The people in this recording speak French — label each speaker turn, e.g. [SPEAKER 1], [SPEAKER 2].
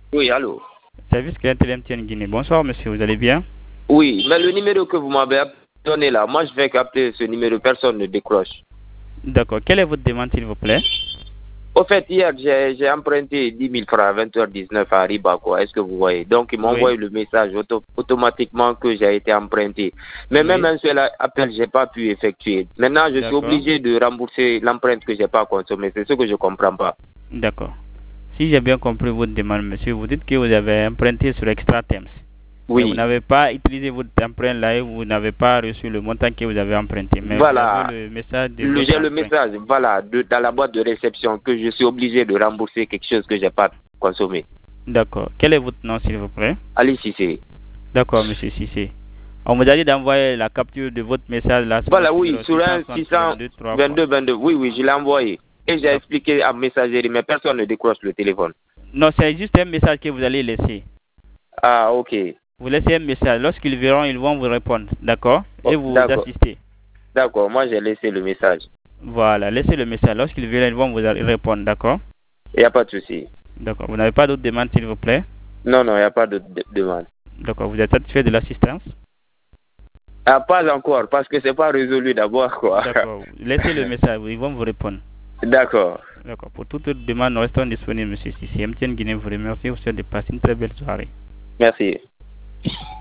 [SPEAKER 1] Oui, allô.
[SPEAKER 2] Service clientèle MTN Guinée. Bonsoir, monsieur, vous allez bien?
[SPEAKER 1] Oui, mais le numéro que vous m'avez donné là, moi je vais capter ce numéro, personne ne décroche.
[SPEAKER 2] D'accord. Quelle est votre demande, s'il vous plaît?
[SPEAKER 1] Au fait, hier, j'ai emprunté 10 000 francs à 20h19 à Riba, quoi. Est-ce que vous voyez? Donc, ils m'ont
[SPEAKER 2] Oui.
[SPEAKER 1] envoyé le message automatiquement que j'ai été emprunté. Mais même
[SPEAKER 2] Oui.
[SPEAKER 1] un seul appel, j'ai pas pu effectuer. Maintenant, je suis
[SPEAKER 2] D'accord.
[SPEAKER 1] obligé de rembourser l'empreinte que j'ai pas consommée. C'est ce que je comprends pas.
[SPEAKER 2] D'accord. Si j'ai bien compris votre demande, monsieur, vous dites que vous avez emprunté sur Extra Terms. Mais vous
[SPEAKER 1] Oui.
[SPEAKER 2] n'avez pas utilisé votre emprunt là et vous n'avez pas reçu le montant que vous avez emprunté. Mais vous avez
[SPEAKER 1] Voilà.
[SPEAKER 2] le message de votre
[SPEAKER 1] J'ai le
[SPEAKER 2] emprunt.
[SPEAKER 1] message, voilà, dans la boîte de réception que je suis obligé de rembourser quelque chose que j'ai pas consommé.
[SPEAKER 2] D'accord. Quel est votre nom, s'il vous plaît?
[SPEAKER 1] Ali Cissé.
[SPEAKER 2] D'accord, monsieur Cissé. On vous a dit d'envoyer la capture de votre message là sur
[SPEAKER 1] Voilà,
[SPEAKER 2] notre
[SPEAKER 1] oui,
[SPEAKER 2] numéro
[SPEAKER 1] sur un
[SPEAKER 2] 622 3 fois.
[SPEAKER 1] 622, oui, oui, je l'ai envoyé. Et j'ai expliqué à messagerie, mais personne ne décroche le téléphone.
[SPEAKER 2] Non, c'est juste un message que vous allez laisser.
[SPEAKER 1] Ah, ok.
[SPEAKER 2] Vous laissez un message. Lorsqu'ils verront, ils vont vous répondre. D'accord? Et
[SPEAKER 1] Oh,
[SPEAKER 2] vous
[SPEAKER 1] d'accord,
[SPEAKER 2] assister.
[SPEAKER 1] d'accord, moi j'ai laissé le message.
[SPEAKER 2] Voilà, laissez le message. Lorsqu'ils verront, ils vont vous répondre. D'accord?
[SPEAKER 1] Il n'y a pas de souci.
[SPEAKER 2] D'accord. Vous n'avez pas d'autres demandes, s'il vous plaît?
[SPEAKER 1] Non, non, il n'y a pas de demande.
[SPEAKER 2] D'accord. Vous êtes satisfait de l'assistance?
[SPEAKER 1] Ah, pas encore, parce que c'est pas résolu d'abord, quoi.
[SPEAKER 2] D'accord. Laissez le message. Ils vont vous répondre.
[SPEAKER 1] D'accord.
[SPEAKER 2] D'accord. Pour toute autre demande, nous restons disponibles, monsieur. Si MTN Guinée vous remercie, vous souhaite de passer une très belle soirée.
[SPEAKER 1] Merci.